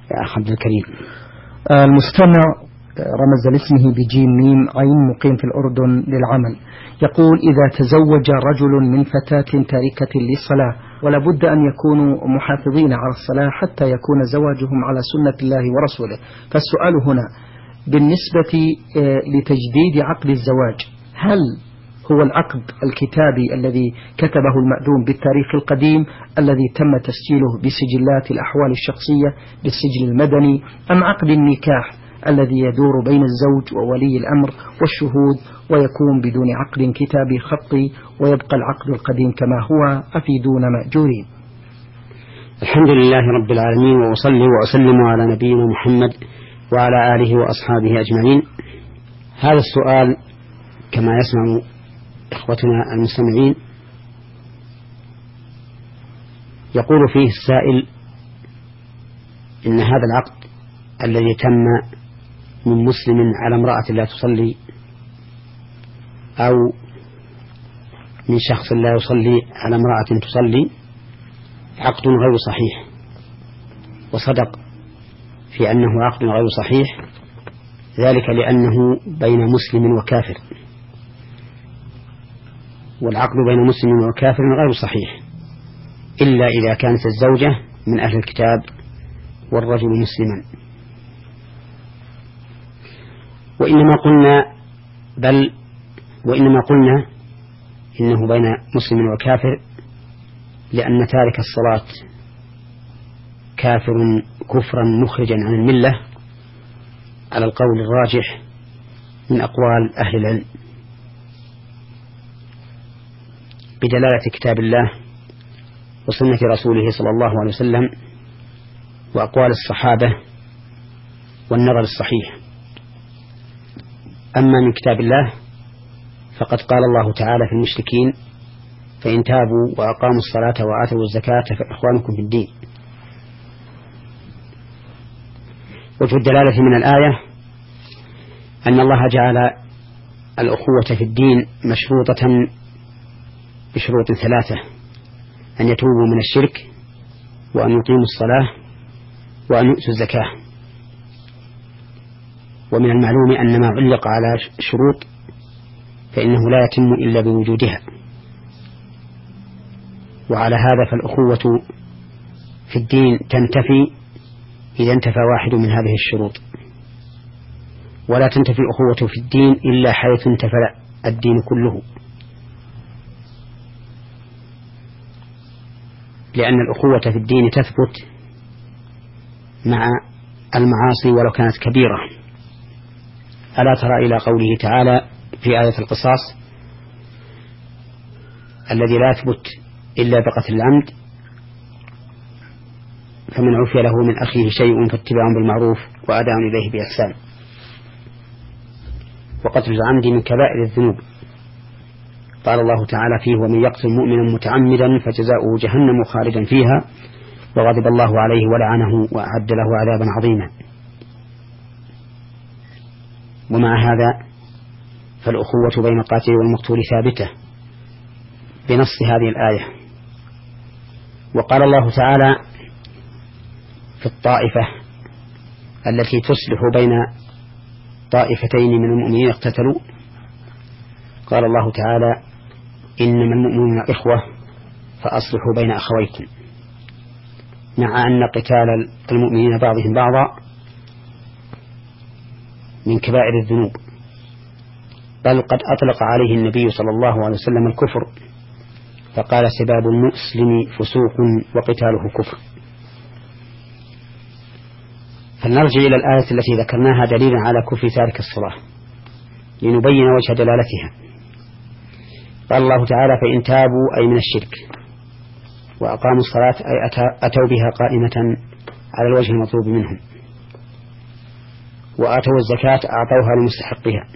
يا أخ عبد الكريم. المستمع رمز لاسمه بجيم ميم عين مقيم في الأردن للعمل، يقول: إذا تزوج رجل من فتاة تاركة للصلاة ولا بد أن يكونوا محافظين على الصلاة حتى يكون زواجهم على سنة الله ورسوله، فالسؤال هنا بالنسبة لتجديد عقد الزواج، هل هو العقد الكتابي الذي كتبه المأذون بالتاريخ القديم الذي تم تسجيله بسجلات الأحوال الشخصية بالسجل المدني، أم عقد النكاح الذي يدور بين الزوج وولي الأمر والشهود ويكون بدون عقد كتابي خطي ويبقى العقد القديم كما هو؟ أفيدونا مأجورين. الحمد لله رب العالمين، وأصلي وأسلم على نبينا محمد وعلى آله وأصحابه أجمعين. هذا السؤال كما يسمع إخوتنا المستمعين يقول فيه السائل إن هذا العقد الذي تم من مسلم على امرأة لا تصلي أو من شخص لا يصلي على امرأة تصلي عقد غير صحيح، وصدق في أنه عقد غير صحيح، ذلك لأنه بين مسلم وكافر، والعقد بين مسلم وكافر غير صحيح إلا إذا كانت الزوجة من أهل الكتاب والرجل مسلما. وإنما قلنا إنه بين مسلم وكافر لأن تارك الصلاة كافر كفرا مخرجا عن الملة على القول الراجح من أقوال أهل العلم بدلالة كتاب الله وسنة رسوله صلى الله عليه وسلم وأقوال الصحابة والنظر الصحيح. أما من كتاب الله فقد قال الله تعالى في المشركين: فإن تابوا وأقاموا الصلاة وآتوا الزكاة فإخوانكم في الدين. وجه الدلالة من الآية أن الله جعل الأخوة في الدين مشروطة بشروط ثلاثة: أن يتوبوا من الشرك، وأن يقيموا الصلاة، وأن يؤتوا الزكاة. ومن المعلوم أن ما علق على شروط فإنه لا يتم إلا بوجودها، وعلى هذا فالأخوة في الدين تنتفي إذا انتفى واحد من هذه الشروط، ولا تنتفي الأخوة في الدين إلا حيث انتفى الدين كله، لأن الأخوة في الدين تثبت مع المعاصي ولو كانت كبيرة. ألا ترى إلى قوله تعالى في آية القصاص: الذي لا يثبت إلا بقتل العمد، فمن عفي له من أخيه شيء فاتباع بالمعروف وأداء إليه بإحسان. وقتل العمد من كبائر الذنوب، قال الله تعالى فيه: ومن يقتل مؤمنا متعمدا فجزاؤه جهنم خالدا فيها وغضب الله عليه ولعنه وأعد له عذابا عظيما. ومع هذا فالأخوة بين القاتل والمقتول ثابتة بنص هذه الآية. وقال الله تعالى في الطائفة التي تصلح بين طائفتين من المؤمنين اقتتلوا، قال الله تعالى: إنما المؤمنون إخوة فأصلحوا بين أخويكم، مع أن قتال المؤمنين بعضهم بعضا من كبائر الذنوب، بل قد أطلق عليه النبي صلى الله عليه وسلم الكفر، فقال: سباب المسلم فسوق وقتاله كفر. فلنرجع إلى الآية التي ذكرناها دليلا على كفر تارك الصلاة لنبين وجه دلالتها. قال الله تعالى: فإن تابوا أي من الشرك وأقاموا الصلاة أي أتوا بها قائمة على الوجه المطلوب منهم، وآتوا الزكاة أعطوها لمستحقها.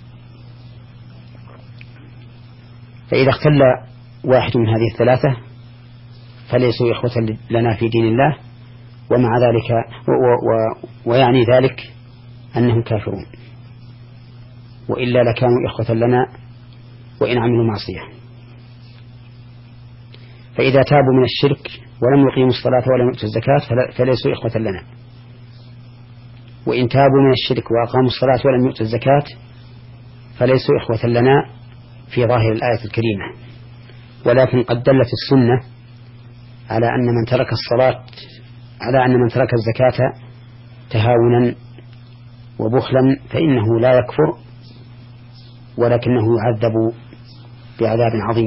فإذا اختل واحد من هذه الثلاثة فليسوا إخوة لنا في دين الله، ومع ذلك ويعني ذلك أنهم كافرون، وإلا لكانوا إخوة لنا وإن عملوا معصية. فإذا تابوا من الشرك ولم يقيموا الصلاة ولم يؤتوا الزكاة فليسوا إخوة لنا، وإن تابوا من الشرك وأقاموا الصلاة ولم يؤتوا الزكاة فليسوا إخوة لنا في ظاهر الآية الكريمة. ولكن قد دلت السنة على أن من ترك الزكاة تهاونا وبخلا فإنه لا يكفر ولكنه يعذب بعذاب عظيم.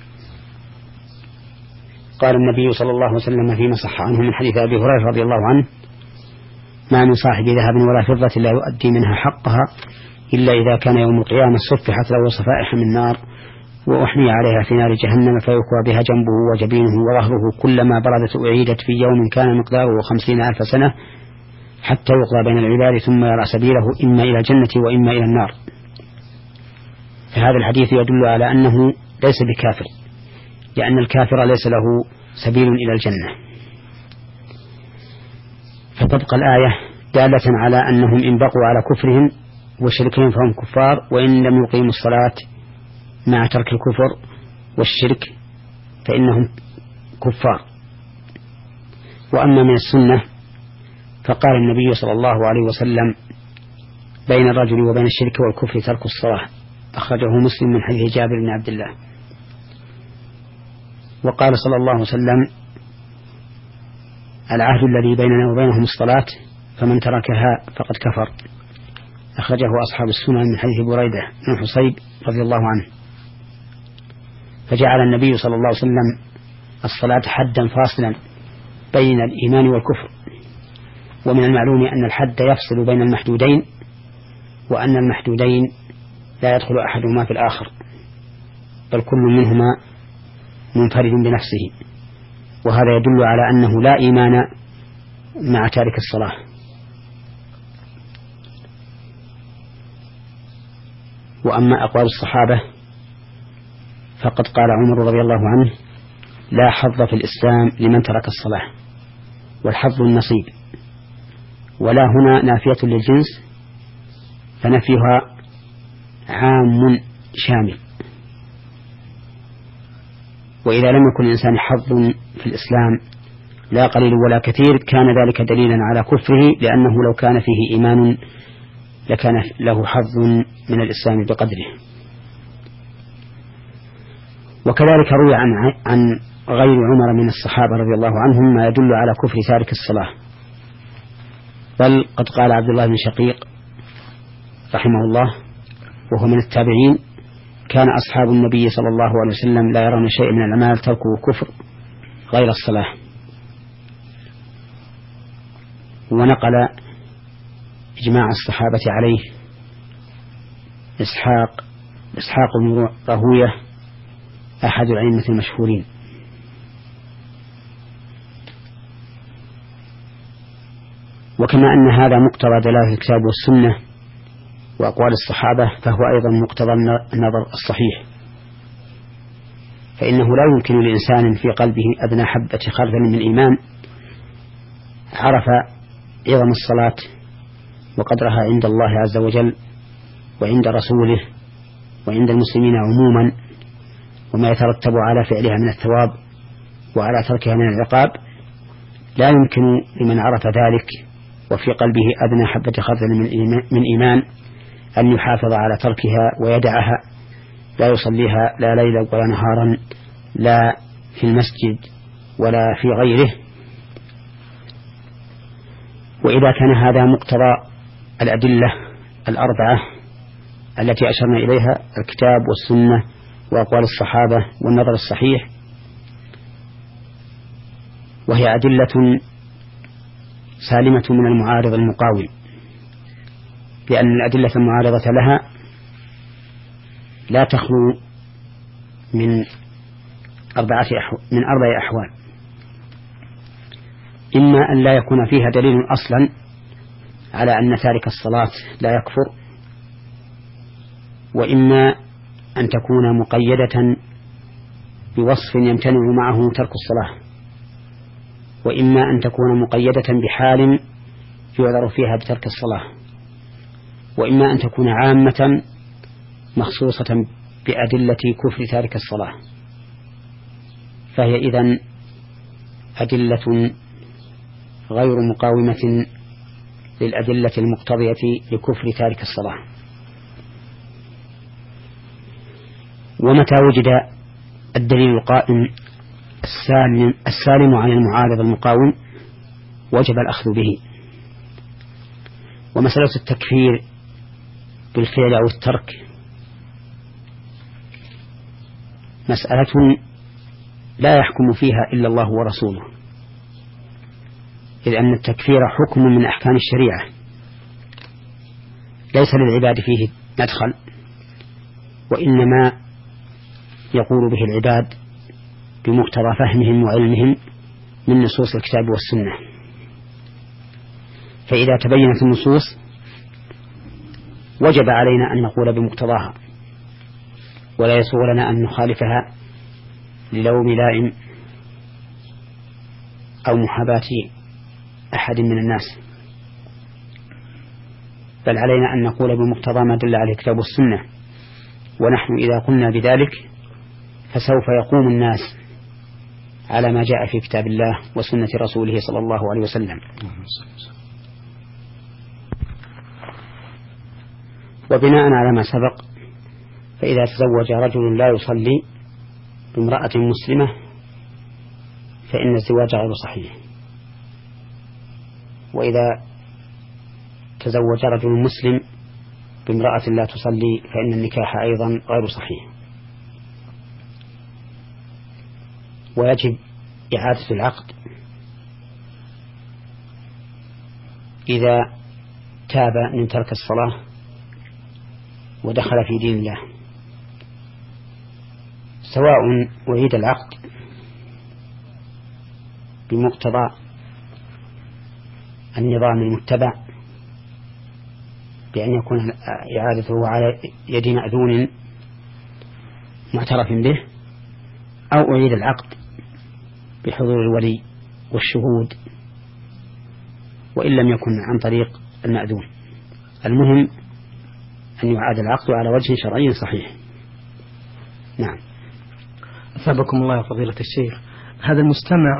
قال النبي صلى الله عليه وسلم فيما صح عنه من حديث أبي هريرة رضي الله عنه: ما من صاحب ذهب ولا فضة لا يؤدي منها حقها إلا إذا كان يوم القيامة صفحت له صفائح من نار وأحمي عليها في نار جهنم فيكوى بها جنبه وجبينه وظهره كلما بردت أعيدت في يوم كان مقداره 50,000 سنة حتى يقضى بين العباد ثم يرى سبيله إما إلى الجنة وإما إلى النار. فهذا الحديث يدل على أنه ليس بكافر، لأن الكافر ليس له سبيل إلى الجنة. فتبقى الآية دالة على أنهم إن بقوا على كفرهم وشركهم فهم كفار، وإن لم يقيموا الصلاة مع ترك الكفر والشرك فإنهم كفار. وأما من السنة فقال النبي صلى الله عليه وسلم: بين الرجل وبين الشرك والكفر ترك الصلاة، أخرجه مسلم من حديث جابر بن عبد الله. وقال صلى الله عليه وسلم: العهد الذي بيننا وبينهم الصلاة فمن تركها فقد كفر، أخرجه أصحاب السنن من حديث بريدة بن حصيب رضي الله عنه. فجعل النبي صلى الله عليه وسلم الصلاة حدا فاصلا بين الإيمان والكفر. ومن المعلوم أن الحد يفصل بين المحدودين، وأن المحدودين لا يدخل أحدهما في الآخر، بل كل منهما منفرد بنفسه، وهذا يدل على أنه لا إيمان مع تارك الصلاة. وأما أقوال الصحابة فقد قال عمر رضي الله عنه: لا حظ في الإسلام لمن ترك الصلاة، والحظ النصيب. ولا هنا نافية للجنس، فنفيها عام شامل. وإذا لم يكن الإنسان حظ في الإسلام لا قليل ولا كثير كان ذلك دليلا على كفره، لأنه لو كان فيه إيمان لكان له حظ من الإسلام بقدره. وكذلك روي عن غير عمر من الصحابة رضي الله عنهم ما يدل على كفر تارك الصلاة. بل قد قال عبد الله بن شقيق رحمه الله وهو من التابعين: كان أصحاب النبي صلى الله عليه وسلم لا يرون شيء من الأعمال تركه كفر غير الصلاة. ونقل إجماع الصحابة عليه إسحاق بن راهوية أحد الأئمة المشهورين. وكما أن هذا مقتضى دلالة الكتاب والسنة وأقوال الصحابة، فهو أيضا مقتضى النظر الصحيح، فإنه لا يمكن لإنسان في قلبه أدنى حبة خردل من إيمان عرف عظم الصلاة وقدرها عند الله عز وجل وعند رسوله وعند المسلمين عموما، وما يترتب على فعلها من الثواب وعلى تركها من العقاب، لا يمكن لمن عرف ذلك وفي قلبه أدنى حبة خردل من إيمان أن يحافظ على تركها ويدعها، لا يصليها لا ليلا ولا نهارا، لا في المسجد ولا في غيره. وإذا كان هذا مقتضى الأدلة الأربعة التي أشرنا إليها، الكتاب والسنة وأقوال الصحابة والنظر الصحيح، وهي أدلة سالمة من المعارض المقاوم، لأن الأدلة المعارضة لها لا تخلو من أربع أحوال: إما أن لا يكون فيها دليل أصلا على أن تارك الصلاة لا يكفر، وإما أن تكون مقيدة بوصف يمتنع معه ترك الصلاة، وإما أن تكون مقيدة بحال يعذر فيها بترك الصلاة، وإما أن تكون عامة مخصوصة بأدلة كفر تارك الصلاة. فهي إذن أدلة غير مقاومة للأدلة المقتضية لكفر تارك الصلاة. ومتى وجد الدليل القائم السالم عن المعارض المقاوم وجب الأخذ به. ومسألة التكفير بالفعل أو الترك مسألة لا يحكم فيها إلا الله ورسوله، إذ أن التكفير حكم من أحكام الشريعة ليس للعباد فيه مدخل، وإنما يقول به العباد بمقتضى فهمهم وعلمهم من نصوص الكتاب والسنة. فإذا تبينت النصوص وجب علينا أن نقول بمقتضاها، ولا يسوغ لنا أن نخالفها للوم لائم أو محاباة أحد من الناس، بل علينا أن نقول بمقتضى ما دل عليه الكتاب والسنة. ونحن إذا قلنا بذلك فسوف يقوم الناس على ما جاء في كتاب الله وسنة رسوله صلى الله عليه وسلم. وبناء على ما سبق، فإذا تزوج رجل لا يصلي بامرأة مسلمة فإن الزواج غير صحيح، وإذا تزوج رجل مسلم بامرأة لا تصلي فإن النكاح أيضا غير صحيح. ويجب إعادة العقد إذا تاب من ترك الصلاة ودخل في دين الله، سواء أعيد العقد بمقتضى النظام المتبع بأن يكون إعادته على يد مأذون معترف به، أو أعيد العقد بحضور الولي والشهود وإن لم يكن عن طريق المأذون. المهم أن يعاد العقد على وجه شرعي صحيح. نعم. أثابكم الله يا فضيلة الشيخ. هذا المستمع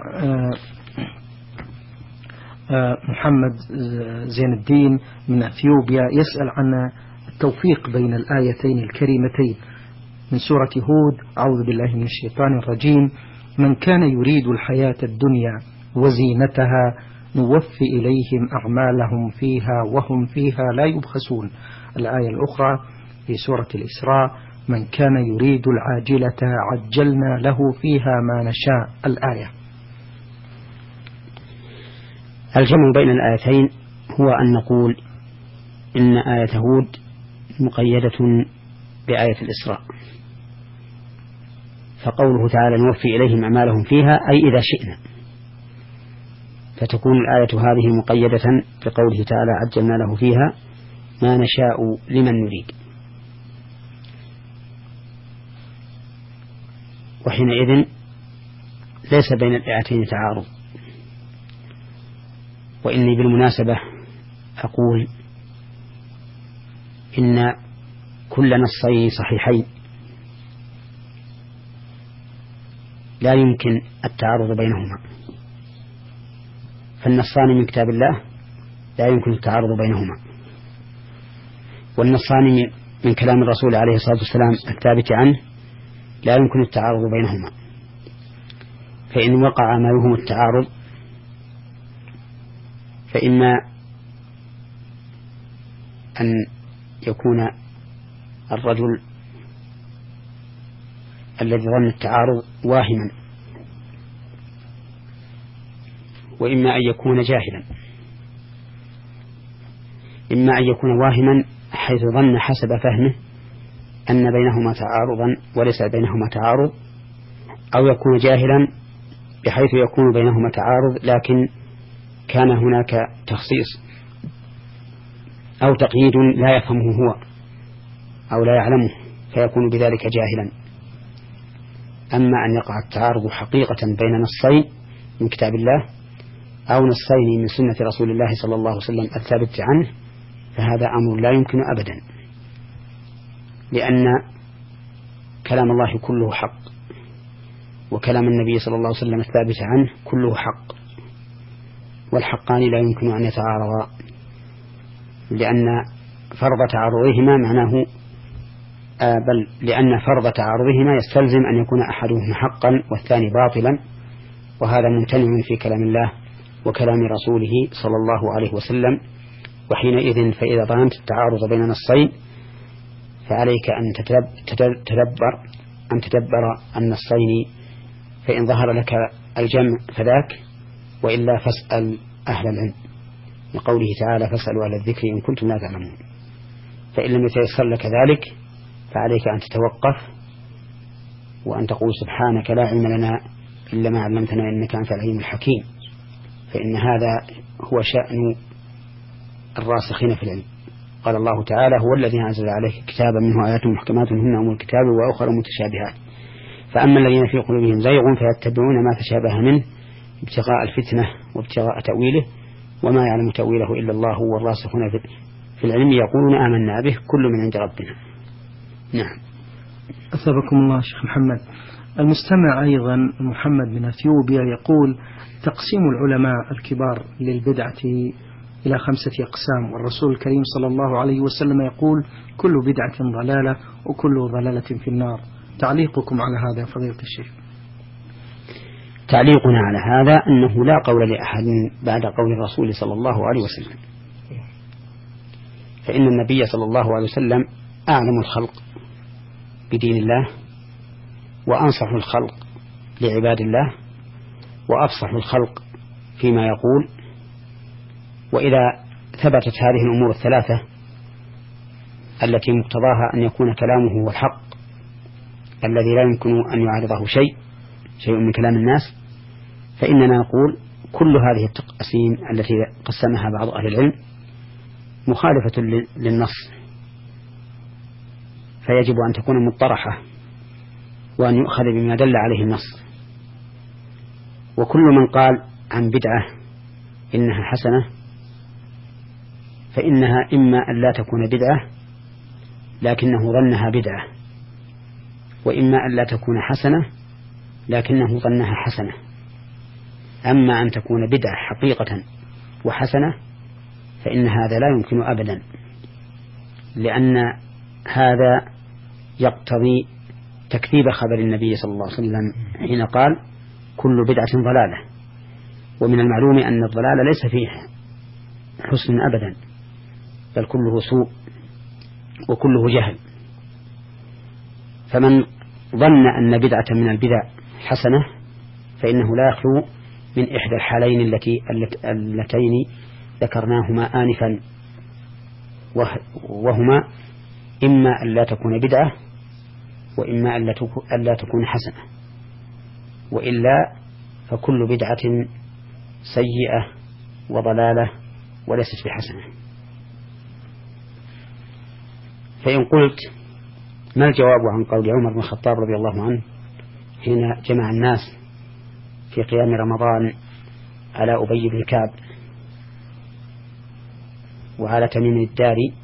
محمد زين الدين من أثيوبيا يسأل عن التوفيق بين الآيتين الكريمتين من سورة هود: أعوذ بالله من الشيطان الرجيم، من كان يريد الحياة الدنيا وزينتها نوفي إليهم أعمالهم فيها وهم فيها لا يبخسون. الآية الأخرى في سورة الإسراء: من كان يريد العاجلة عجلنا له فيها ما نشاء. الآية. الجمع بين الآيتين هو أن نقول إن آية هود مقيدة بآية الإسراء، فقوله تعالى نوفي إليهم أعمالهم فيها أي إذا شئنا، فتكون الآية هذه مقيدة بقوله تعالى عجلنا له فيها ما نشاء لمن نريد. وحينئذ ليس بين الآيتين تعارض. وإني بالمناسبة أقول إن كل نصين صحيحين لا يمكن التعارض بينهما، فالنصان من كتاب الله لا يمكن التعارض بينهما، والنصان من كلام الرسول عليه الصلاة والسلام الثابت عنه لا يمكن التعارض بينهما. فإن وقع ما يهم التعارض فإما أن يكون الرجل الذي ظن التعارض واهما، وإما أن يكون جاهلا. إما أن يكون واهما حيث ظن حسب فهمه أن بينهما تعارضا وليس بينهما تعارض، أو يكون جاهلا بحيث يكون بينهما تعارض لكن كان هناك تخصيص أو تقييد لا يفهمه هو أو لا يعلمه فيكون بذلك جاهلا. أما أن يقع التعارض حقيقة بين نصين من كتاب الله أو نصين من سنة رسول الله صلى الله عليه وسلم الثابت عنه فهذا أمر لا يمكن أبدا، لأن كلام الله كله حق، وكلام النبي صلى الله عليه وسلم الثابت عنه كله حق، والحقان لا يمكن أن يتعارضا. لأن فرض تعارضهما معناه بل لأن فرض تعارضهما يستلزم أن يكون أحدهما حقا والثاني باطلا، وهذا ممتنع في كلام الله وكلام رسوله صلى الله عليه وسلم. وحينئذ فإذا ظننت التعارض بين نصين فعليك أن تدبر النصين، فإن ظهر لك الجمع فذاك، وإلا فاسأل أهل العلم، لقوله تعالى فاسألوا أهل الذكر إن كنتم لا تعلمون. فإن لم يتيسر لك ذلك فعليك أن تتوقف وأن تقول سبحانك لا علم لنا إلا ما علمتنا إنك أنت العليم الحكيم، فإن هذا هو شأن الراسخين في العلم. قال الله تعالى هو الذي أنزل عليك كتابا منه آيات محكمات هن أم الكتاب وأخرى متشابهات، فأما الذين في قلوبهم زيغ فيتبعون ما تشابه منه ابتغاء الفتنة وابتغاء تأويله وما يعلم تأويله إلا الله والراسخون في العلم يقولون آمنا به كل من عند ربنا. نعم. أثابكم الله شيخ محمد. المستمع أيضا محمد من أثيوبيا يقول تقسيم العلماء الكبار للبدعة إلى 5 أقسام، والرسول الكريم صلى الله عليه وسلم يقول كل بدعة ضلالة وكل ضلالة في النار. تعليقكم على هذا فضيلة الشيخ؟ تعليقنا على هذا أنه لا قول لأحد بعد قول الرسول صلى الله عليه وسلم، فإن النبي صلى الله عليه وسلم أعلم الخلق بدين الله وأنصح الخلق لعباد الله وأفصح الخلق فيما يقول. وإذا ثبتت هذه الأمور الثلاثة التي مقتضاها أن يكون كلامه هو الحق الذي لا يمكن أن يعارضه شيء من كلام الناس، فإننا نقول كل هذه التقسيم التي قسمها بعض أهل العلم مخالفة للنص، فيجب أن تكون مطرحة وأن يؤخذ بما دل عليه النص. وكل من قال عن بدعة إنها حسنة فإنها إما أن لا تكون بدعة لكنه ظنها بدعة، وإما أن لا تكون حسنة لكنه ظنها حسنة. أما أن تكون بدعة حقيقة وحسنة فإن هذا لا يمكن أبدا، لأن هذا يقتضي تكذيب خبر النبي صلى الله عليه وسلم حين قال كل بدعة ضلالة، ومن المعلوم أن الضلال ليس فيه حسن أبدا بل كله سوء وكله جهل. فمن ظن أن بدعة من البدع حسنة فإنه لا يخلو من إحدى الحالين اللتين ذكرناهما آنفا، وهما إما أن لا تكون بدعة وإما أن لا تكون حسنة، وإلا فكل بدعة سيئة وضلالة وليست بحسنة. فإن قلت ما الجواب عن قول عمر بن الخطاب رضي الله عنه حين جمع الناس في قيام رمضان على أبي بن كعب وعلى تميم الداري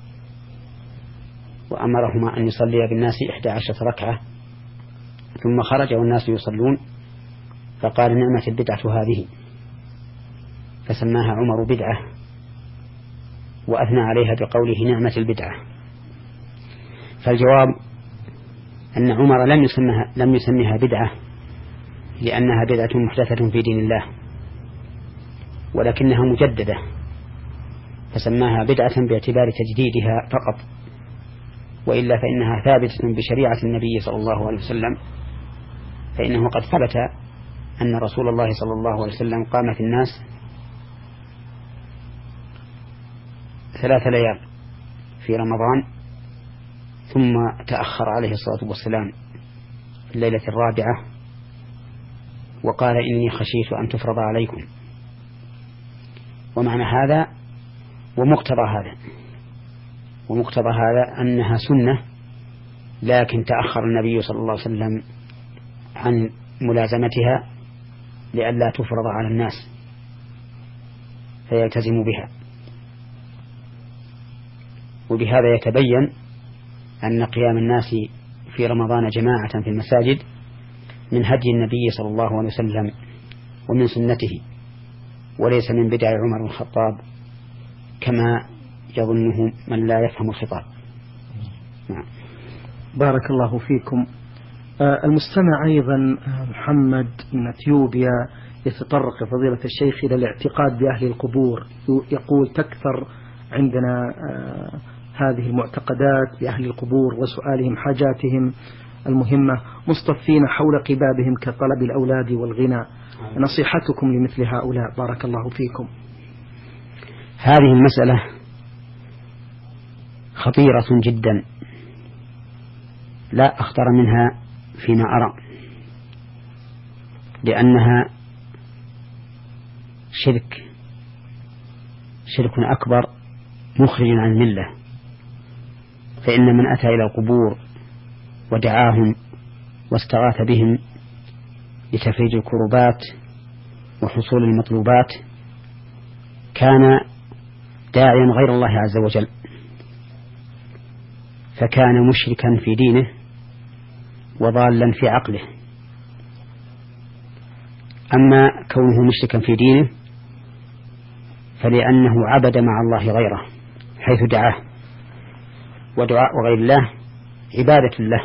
وأمرهما أن يصلي بالناس 11 ركعة ثم خرج والناس يصلون فقال نعمة البدعة هذه، فسماها عمر بدعة وأثنى عليها بقوله نعمة البدعة. فالجواب أن عمر لم يسميها بدعة لأنها بدعة محدثة في دين الله، ولكنها مجددة فسماها بدعة باعتبار تجديدها فقط، وإلا فإنها ثابتة بشريعة النبي صلى الله عليه وسلم، فإنه قد ثبت أن رسول الله صلى الله عليه وسلم قام في الناس 3 ليال في رمضان ثم تأخر عليه الصلاة والسلام في الليلة الرابعة وقال إني خشيت أن تفرض عليكم. ومعنى هذا ومقتضى هذا أنها سنة، لكن تأخر النبي صلى الله عليه وسلم عن ملازمتها لئلا تفرض على الناس فيلتزم بها. وبهذا يتبين أن قيام الناس في رمضان جماعة في المساجد من هدي النبي صلى الله عليه وسلم ومن سنته، وليس من بدع عمر بن الخطاب كما يظنه من لا يفهم الخطاب. نعم. بارك الله فيكم. المستمع أيضا محمد من أثيوبيا يتطرق فضيلة الشيخ إلى الاعتقاد بأهل القبور، يقول تكثر عندنا هذه المعتقدات بأهل القبور وسؤالهم حاجاتهم المهمة مصطفين حول قبابهم كطلب الأولاد والغنى، نصيحتكم لمثل هؤلاء بارك الله فيكم؟ هذه المسألة خطيرة جدا لا أخطر منها فيما أرى، لأنها شرك أكبر مخرج عن الملة. فإن من أتى إلى القبور ودعاهم واستغاث بهم لتفريج الكربات وحصول المطلوبات كان داعيا غير الله عز وجل، فكان مشركا في دينه وضالا في عقله. أما كونه مشركا في دينه فلأنه عبد مع الله غيره حيث دعاه، ودعاء غير الله عبادة له.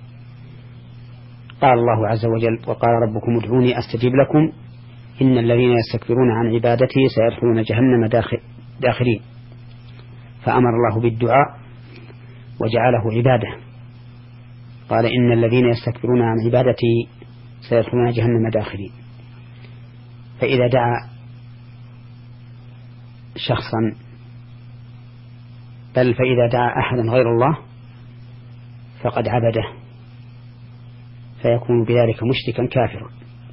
قال الله عز وجل: وقال ربكم ادعوني أستجيب لكم إن الذين يستكبرون عن عبادتي سيدخلون جهنم داخرين. فأمر الله بالدعاء وجعله عبادة، قال إن الذين يستكبرون عن عبادتي سيدخلون جهنم داخرين. فإذا دعا شخصا بل فإذا دعا أحدا غير الله فقد عبده، فيكون بذلك مشركا كافرا.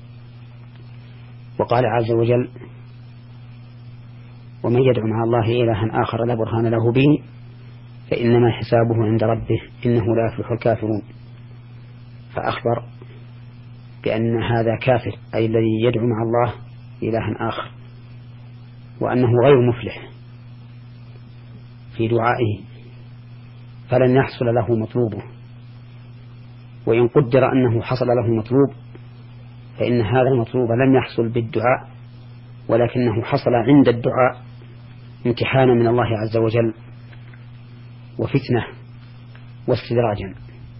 وقال عز وجل: ومن يدعو مع الله إلها آخر لا برهان له به فإنما حسابه عند ربه إنه لا يفلح الكافرون. فأخبر بأن هذا كافر، أي الذي يدعو مع الله إلها آخر، وأنه غير مفلح في دعائه، فلن يحصل له مطلوبه. وإن قدر أنه حصل له مطلوب فإن هذا المطلوب لم يحصل بالدعاء، ولكنه حصل عند الدعاء امتحانا من الله عز وجل وفتنة واستدراجا.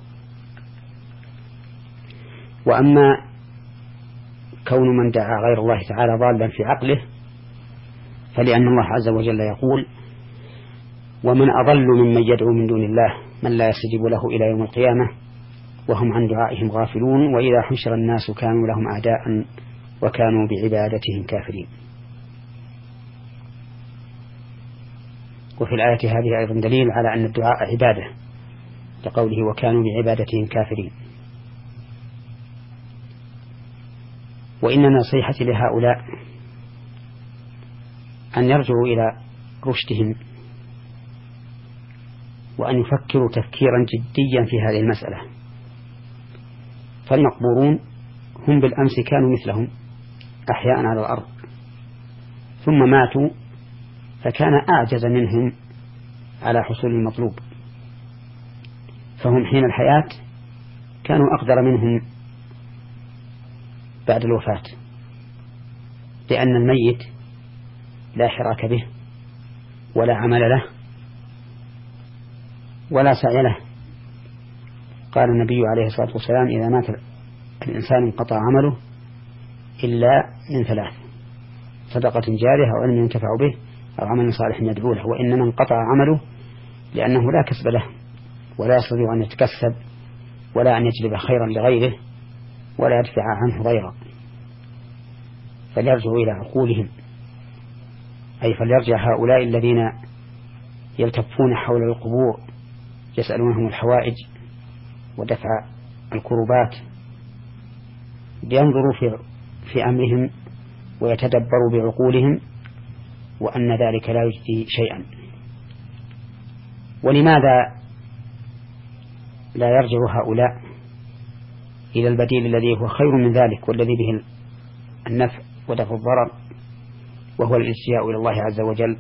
وأما كون من دعا غير الله تعالى ضالا في عقله فلأن الله عز وجل يقول: ومن أضل ممن يدعو من دون الله من لا يستجيب له إلى يوم القيامة وهم عن دعائهم غافلون وإذا حشر الناس كانوا لهم أعداء وكانوا بعبادتهم كافرين. وفي الآية هذه أيضا دليل على أن الدعاء عبادة، لقوله: وكانوا بعبادتهم كافرين. وإن نصيحتي لهؤلاء أن يرجعوا إلى رشدهم وأن يفكروا تفكيرا جديا في هذه المسألة. فالمقبورون هم بالأمس كانوا مثلهم أحياء على الأرض، ثم ماتوا فكان أعجز منهم على حصول المطلوب، فهم حين الحياة كانوا أقدر منهم بعد الوفاة، لأن الميت لا حراك به ولا عمل له ولا سعي له. قال النبي عليه الصلاة والسلام: إذا مات الإنسان انقطع عمله إلا من ثلاث: صدقة جارية أو علم ينتفع به أو عمل صالح يدعو له. وإنما انقطع عمله لأنه لا كسب له ولا يستطيع أن يتكسب ولا أن يجلب خيرا لغيره ولا يدفع عنه غيره. فليرجعوا إلى عقولهم، أي فليرجع هؤلاء الذين يلتفون حول القبور يسألونهم الحوائج ودفع الكربات لينظروا في أمرهم ويتدبروا بعقولهم وأن ذلك لا يجدي شيئا. ولماذا لا يرجع هؤلاء إلى البديل الذي هو خير من ذلك والذي به النفع ودفع الضرر، وهو الالتجاء إلى الله عز وجل،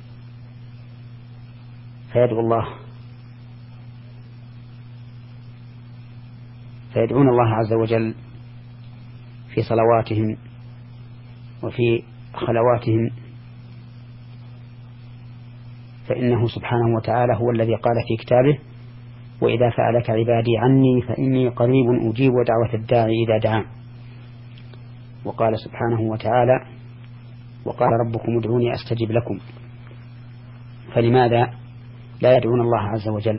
فيدعون الله عز وجل في صلواتهم وفي خلواتهم فإنه سبحانه وتعالى هو الذي قال في كتابه: وإذا سألك عبادي عني فإني قريب أجيب دعوة الداعي إذا دعان. وقال سبحانه وتعالى: وقال ربكم ادعوني أستجب لكم. فلماذا لا يدعون الله عز وجل؟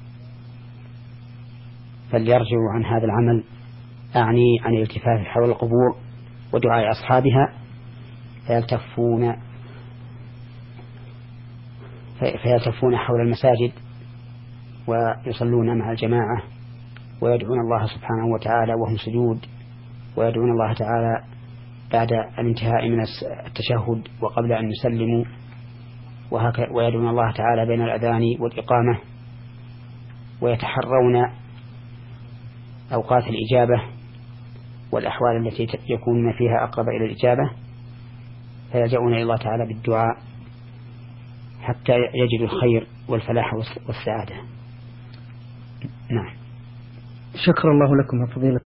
فليرجعوا عن هذا العمل، أعني عن الالتفاف حول القبور ودعاء أصحابها، فيلتفون حول المساجد ويصلون مع الجماعة ويدعون الله سبحانه وتعالى وهم سجود، ويدعون الله تعالى بعد الانتهاء من التشهد وقبل أن يسلموا، ويدعون الله تعالى بين الأذان والإقامة، ويتحرون أوقات الإجابة والأحوال التي يكونون فيها أقرب إلى الإجابة، فيلجؤون إلى الله تعالى بالدعاء حتى يجدوا الخير والفلاح والسعادة. نعم. شكر الله لكم يا فضيلة